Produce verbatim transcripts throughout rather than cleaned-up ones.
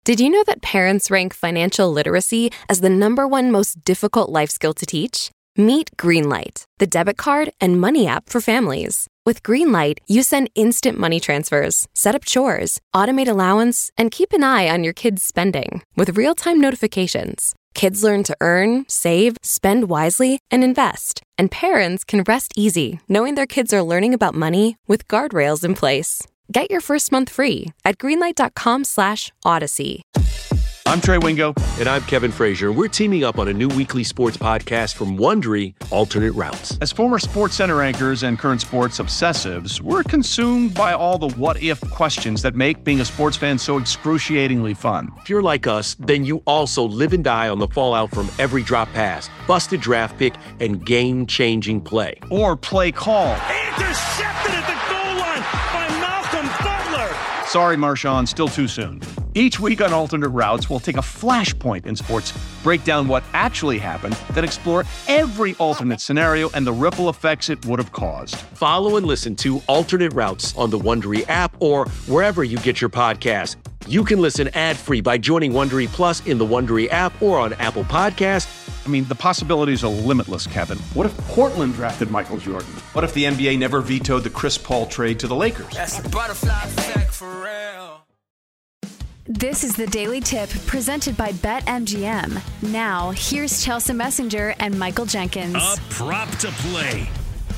Did you know that parents rank financial literacy as the number one most difficult life skill to teach? Meet Greenlight, the debit card and money app for families. With Greenlight, you send instant money transfers, set up chores, automate allowance, and keep an eye on your kids' spending with real-time notifications. Kids learn to earn, save, spend wisely, and invest. And parents can rest easy knowing their kids are learning about money with guardrails in place. Get your first month free at greenlight.com slash odyssey. I'm Trey Wingo. And I'm Kevin Frazier. We're teaming up on a new weekly sports podcast from Wondery, Alternate Routes. As former Sports Center anchors and current sports obsessives, we're consumed by all the what-if questions that make being a sports fan so excruciatingly fun. If you're like us, then you also live and die on the fallout from every drop pass, busted draft pick, and game-changing play. Or play call. Intercepted at the goal line by Malcolm Butler. Sorry, Marshawn, still too soon. Each week on Alternate Routes, we'll take a flashpoint in sports, break down what actually happened, then explore every alternate scenario and the ripple effects it would have caused. Follow and listen to Alternate Routes on the Wondery app or wherever you get your podcasts. You can listen ad-free by joining Wondery Plus in the Wondery app or on Apple Podcasts. I mean, the possibilities are limitless, Kevin. What if Portland drafted Michael Jordan? What if the N B A never vetoed the Chris Paul trade to the Lakers? That's a butterfly effect for real. This is the Daily Tip presented by BetMGM. Now, here's Chelsea Messenger and Michael Jenkins. A prop to play.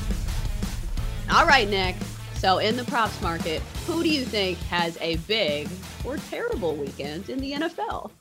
All right, Nick. So in the props market, who do you think has a big or terrible weekend in the N F L?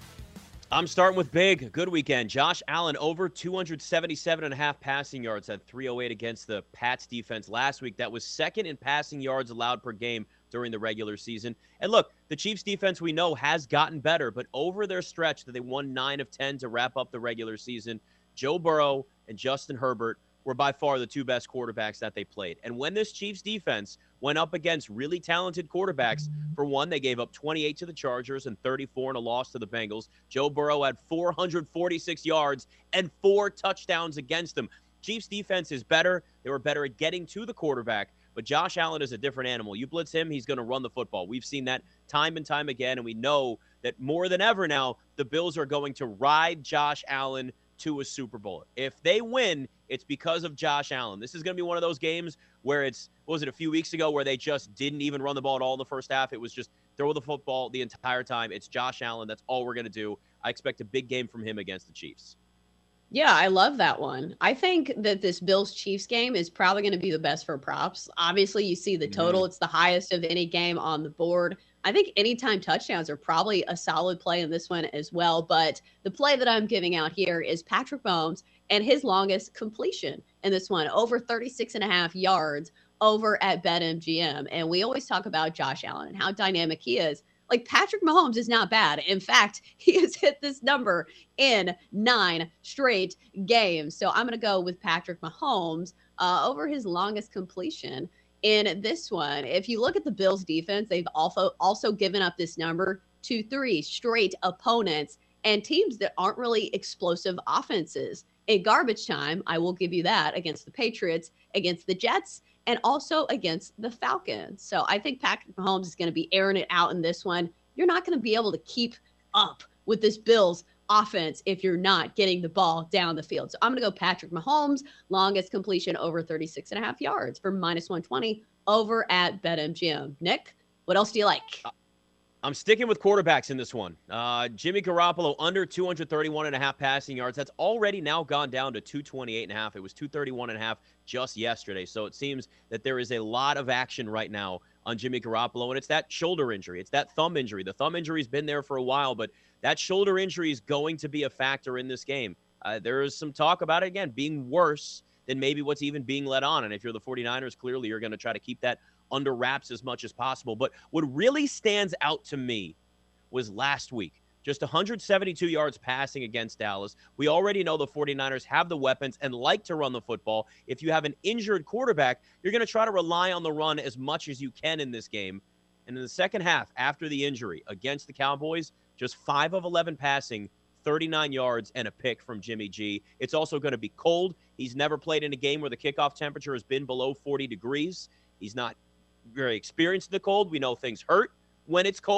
I'm starting with big. Good weekend. Josh Allen over two seventy-seven and a half passing yards, had three oh eight against the Pats defense last week. That was second in passing yards allowed per game during the regular season. And look, the Chiefs defense we know has gotten better, but over their stretch that they won nine of ten to wrap up the regular season, Joe Burrow and Justin Herbert were by far the two best quarterbacks that they played. And when this Chiefs defense went up against really talented quarterbacks, for one, they gave up twenty-eight to the Chargers and thirty-four in a loss to the Bengals. Joe Burrow had four hundred forty-six yards and four touchdowns against them. Chiefs defense is better. They were better at getting to the quarterback, but Josh Allen is a different animal. You blitz him, he's going to run the football. We've seen that time and time again, and we know that more than ever now, the Bills are going to ride Josh Allen to a Super Bowl. If they win, it's because of Josh Allen. This is going to be one of those games where it's, what was it, a few weeks ago where they just didn't even run the ball at all in the first half. It was just throw the football the entire time. It's Josh Allen. That's all we're going to do. I expect a big game from him against the Chiefs. Yeah, I love that one. I think that this Bills-Chiefs game is probably going to be the best for props. Obviously, you see the total. Mm-hmm. It's the highest of any game on the board. I think anytime touchdowns are probably a solid play in this one as well. But the play that I'm giving out here is Patrick Mahomes and his longest completion in this one, over thirty-six and a half yards over at BetMGM. And we always talk about Josh Allen and how dynamic he is. Like, Patrick Mahomes is not bad. In fact, he has hit this number in nine straight games. So I'm going to go with Patrick Mahomes uh, over his longest completion in this one. If you look at the Bills defense, they've also also given up this number to three straight opponents and teams that aren't really explosive offenses. In garbage time, I will give you that, against the Patriots, against the Jets, and also against the Falcons. So I think Patrick Mahomes is going to be airing it out in this one. You're not going to be able to keep up with this Bills offense if you're not getting the ball down the field. So I'm going to go Patrick Mahomes, longest completion over thirty-six and a half yards for minus one twenty over at BetMGM. Nick, what else do you like? I'm sticking with quarterbacks in this one. Uh, Jimmy Garoppolo under two thirty-one and a half passing yards. That's already now gone down to two twenty-eight and a half. It was two thirty-one and a half just yesterday. So it seems that there is a lot of action right now on Jimmy Garoppolo, and it's that shoulder injury. It's that thumb injury. The thumb injury's been there for a while, but that shoulder injury is going to be a factor in this game. Uh, there is some talk about it, again, being worse than maybe what's even being let on. And if you're the 49ers, clearly you're going to try to keep that under wraps as much as possible. But what really stands out to me was last week. Just one seventy-two yards passing against Dallas. We already know the 49ers have the weapons and like to run the football. If you have an injured quarterback, you're going to try to rely on the run as much as you can in this game. And in the second half, after the injury against the Cowboys, just five of eleven passing, thirty-nine yards, and a pick from Jimmy G. It's also going to be cold. He's never played in a game where the kickoff temperature has been below forty degrees. He's not very experienced in the cold. We know things hurt when it's cold.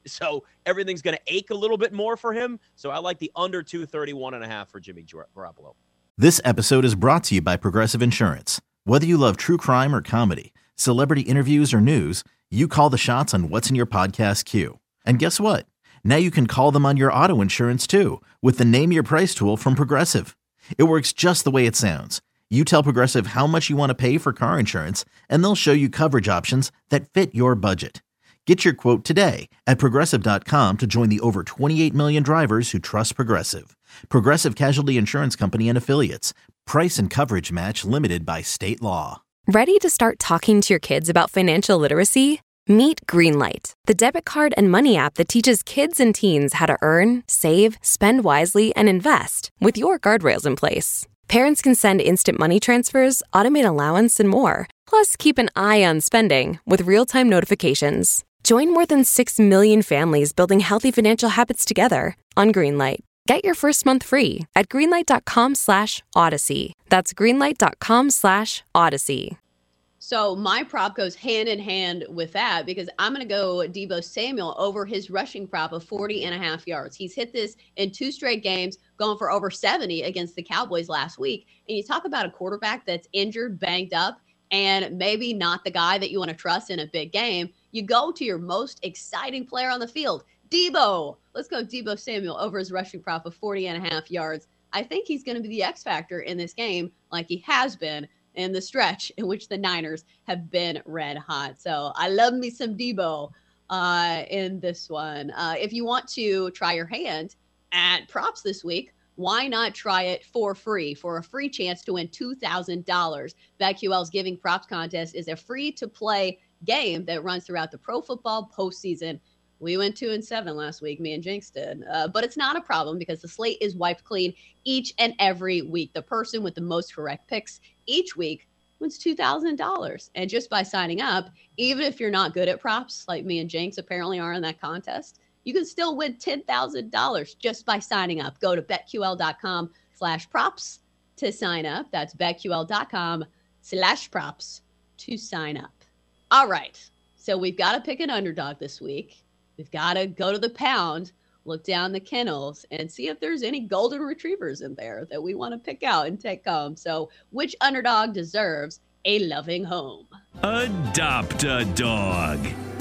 So everything's going to ache a little bit more for him. So I like the under two thirty-one and a half for Jimmy Garoppolo. This episode is brought to you by Progressive Insurance. Whether you love true crime or comedy, celebrity interviews or news, you call the shots on what's in your podcast queue. And guess what? Now you can call them on your auto insurance too with the Name Your Price tool from Progressive. It works just the way it sounds. You tell Progressive how much you want to pay for car insurance, and they'll show you coverage options that fit your budget. Get your quote today at Progressive dot com to join the over twenty-eight million drivers who trust Progressive. Progressive Casualty Insurance Company and Affiliates. Price and coverage match limited by state law. Ready to start talking to your kids about financial literacy? Meet Greenlight, the debit card and money app that teaches kids and teens how to earn, save, spend wisely, and invest with your guardrails in place. Parents can send instant money transfers, automate allowance, and more. Plus, keep an eye on spending with real-time notifications. Join more than six million families building healthy financial habits together on Greenlight. Get your first month free at greenlight.com slash odyssey. That's greenlight.com slash odyssey. So my prop goes hand in hand with that because I'm going to go Deebo Samuel over his rushing prop of forty and a half yards. He's hit this in two straight games, going for over seventy against the Cowboys last week. And you talk about a quarterback that's injured, banged up, and maybe not the guy that you want to trust in a big game. You go to your most exciting player on the field, Deebo. Let's go Deebo Samuel over his rushing prop of forty and a half yards. I think he's going to be the X factor in this game like he has been in the stretch in which the Niners have been red hot. So I love me some Deebo uh, in this one. Uh, if you want to try your hand at props this week, why not try it for free for a free chance to win two thousand dollars? BetQL's Giving Props Contest is a free-to-play game that runs throughout the pro football postseason. We went two and seven last week, me and Jinx did. Uh, but it's not a problem because the slate is wiped clean each and every week. The person with the most correct picks each week wins two thousand dollars. And just by signing up, even if you're not good at props, like me and Jinx apparently are in that contest, you can still win ten thousand dollars just by signing up. Go to betql.com slash props to sign up. That's betql.com slash props to sign up. All right. So we've got to pick an underdog this week. We've got to go to the pound, look down the kennels, and see if there's any golden retrievers in there that we want to pick out and take home. So which underdog deserves a loving home? Adopt a dog.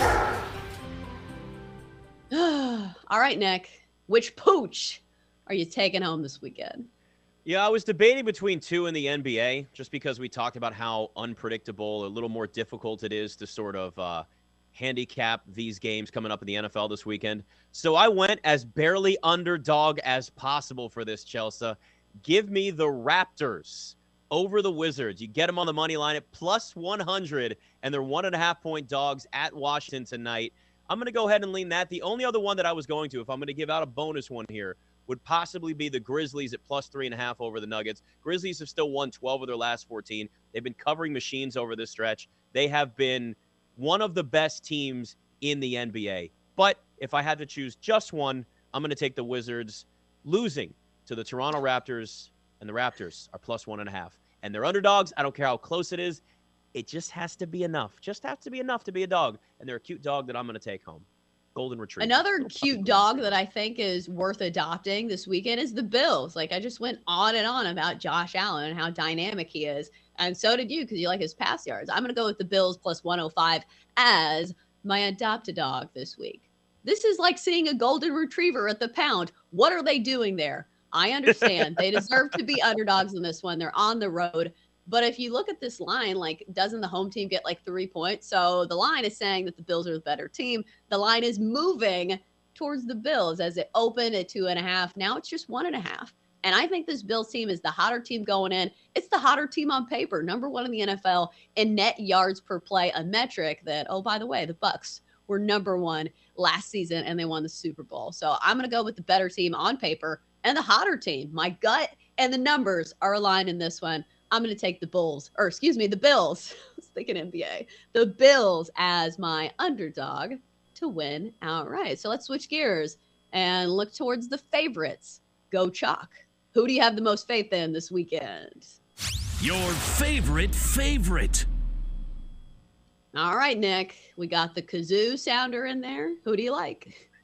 All right, Nick. Which pooch are you taking home this weekend? Yeah, I was debating between two in the N B A just because we talked about how unpredictable, a little more difficult it is to sort of uh, handicap these games coming up in the N F L this weekend. So I went as barely underdog as possible for this, Chelsea. Give me the Raptors over the Wizards. You get them on the money line at plus one hundred, and they're one and a half point dogs at Washington tonight. I'm going to go ahead and lean that. The only other one that I was going to, if I'm going to give out a bonus one here, would possibly be the Grizzlies at plus three and a half over the Nuggets. Grizzlies have still won twelve of their last fourteen. They've been covering machines over this stretch. They have been one of the best teams in the N B A. But if I had to choose just one, I'm going to take the Wizards losing to the Toronto Raptors, and the Raptors are plus one and a half. And they're underdogs. I don't care how close it is. It just has to be enough. Just has to be enough to be a dog. And they're a cute dog that I'm going to take home. Golden Retriever. Another cute dog that I think is worth adopting this weekend is the Bills. Like, I just went on and on about Josh Allen and how dynamic he is. And so did you because you like his pass yards. I'm going to go with the Bills plus one oh five as my adopted dog this week. This is like seeing a golden retriever at the pound. What are they doing there? I understand. They deserve to be underdogs in this one. They're on the road. But if you look at this line, like, doesn't the home team get like three points? So the line is saying that the Bills are the better team. The line is moving towards the Bills as it opened at two and a half. Now it's just one and a half. And I think this Bills team is the hotter team going in. It's the hotter team on paper, number one in the N F L in net yards per play, a metric that, oh, by the way, the Bucs were number one last season and they won the Super Bowl. So I'm going to go with the better team on paper and the hotter team. My gut and the numbers are aligned in this one. I'm going to take the Bulls, or excuse me, the Bills. I was thinking N B A. The Bills as my underdog to win outright. So let's switch gears and look towards the favorites. Go Chalk. Who do you have the most faith in this weekend? Your favorite favorite. All right, Nick. We got the kazoo sounder in there. Who do you like?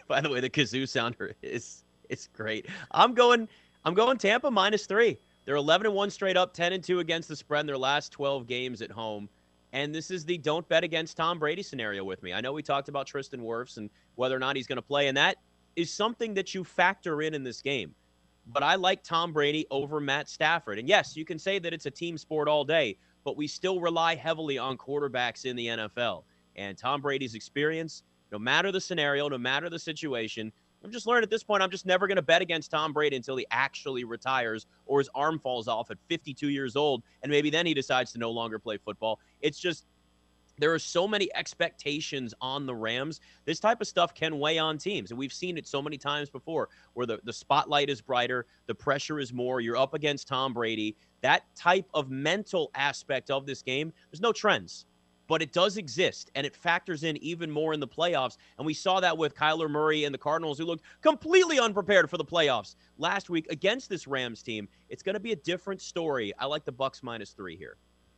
By the way, the kazoo sounder is it's great. I'm going I'm going Tampa minus three. They're eleven and one straight up, ten and two against the spread in their last twelve games at home. And this is the don't bet against Tom Brady scenario with me. I know we talked about Tristan Wirfs and whether or not he's going to play, and that is something that you factor in in this game. But I like Tom Brady over Matt Stafford. And yes, you can say that it's a team sport all day, but we still rely heavily on quarterbacks in the N F L. And Tom Brady's experience, no matter the scenario, no matter the situation, I'm just learning at this point, I'm just never going to bet against Tom Brady until he actually retires or his arm falls off at fifty-two years old, and maybe then he decides to no longer play football. It's just, there are so many expectations on the Rams. This type of stuff can weigh on teams, and we've seen it so many times before where the, the spotlight is brighter, the pressure is more, you're up against Tom Brady. That type of mental aspect of this game, there's no trends. But it does exist, and it factors in even more in the playoffs. And we saw that with Kyler Murray and the Cardinals, who looked completely unprepared for the playoffs last week against this Rams team. It's going to be a different story. I like the Bucs minus three here.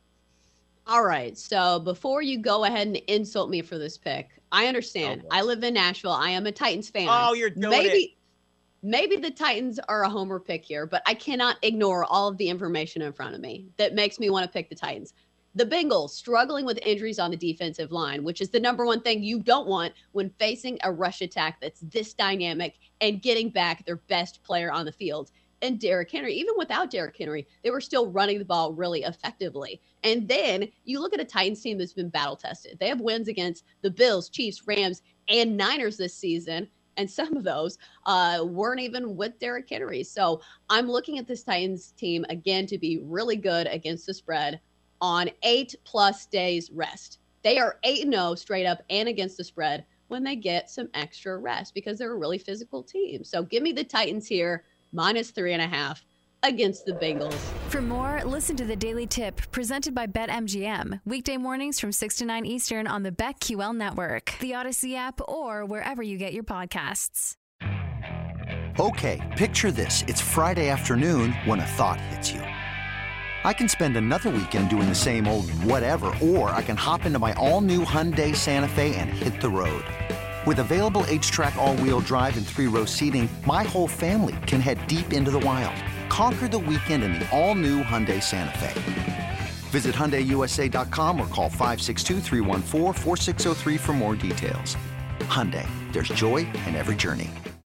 All right. So before you go ahead and insult me for this pick, I understand. Oh, I live in Nashville. I am a Titans fan. Oh, you're doing maybe, it. Maybe the Titans are a homer pick here, but I cannot ignore all of the information in front of me that makes me want to pick the Titans. The Bengals struggling with injuries on the defensive line, which is the number one thing you don't want when facing a rush attack that's this dynamic and getting back their best player on the field. And Derrick Henry, even without Derrick Henry, they were still running the ball really effectively. And then you look at a Titans team that's been battle tested. They have wins against the Bills, Chiefs, Rams, and Niners this season. And some of those uh, weren't even with Derrick Henry. So I'm looking at this Titans team, again, to be really good against the spread on eight plus days rest. They are eight and oh straight up and against the spread when they get some extra rest because they're a really physical team. So give me the Titans here, minus three and a half against the Bengals. For more, listen to the Daily Tip presented by BetMGM. Weekday mornings from six to nine Eastern on the BetQL network, the Odyssey app, or wherever you get your podcasts. Okay, picture this. It's Friday afternoon when a thought hits you. I can spend another weekend doing the same old whatever, or I can hop into my all-new Hyundai Santa Fe and hit the road. With available H-Track all-wheel drive and three-row seating, my whole family can head deep into the wild. Conquer the weekend in the all-new Hyundai Santa Fe. Visit Hyundai U S A dot com or call five six two, three one four, four six zero three for more details. Hyundai, there's joy in every journey.